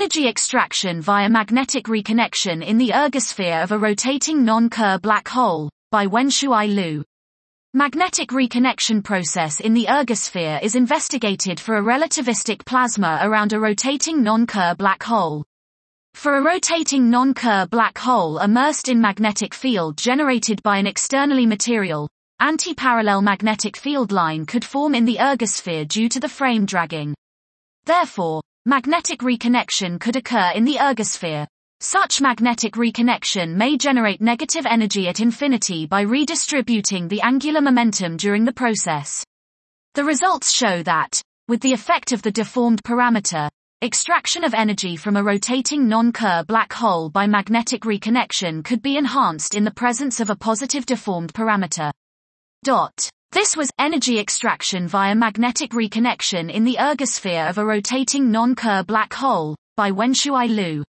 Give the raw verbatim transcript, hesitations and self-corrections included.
Energy extraction via magnetic reconnection in the ergosphere of a rotating non-Kerr black hole, by Wenshui Liu. Magnetic reconnection process in the ergosphere is investigated for a relativistic plasma around a rotating non-Kerr black hole. For a rotating non-Kerr black hole immersed in magnetic field generated by an externally material, anti-parallel magnetic field line could form in the ergosphere due to the frame dragging. Therefore, magnetic reconnection could occur in the ergosphere. Such magnetic reconnection may generate negative energy at infinity by redistributing the angular momentum during the process. The results show that, with the effect of the deformed parameter, extraction of energy from a rotating non-Kerr black hole by magnetic reconnection could be enhanced in the presence of a positive deformed parameter. Dot. This was energy extraction via magnetic reconnection in the ergosphere of a rotating non-Kerr black hole, by Wenshui Liu.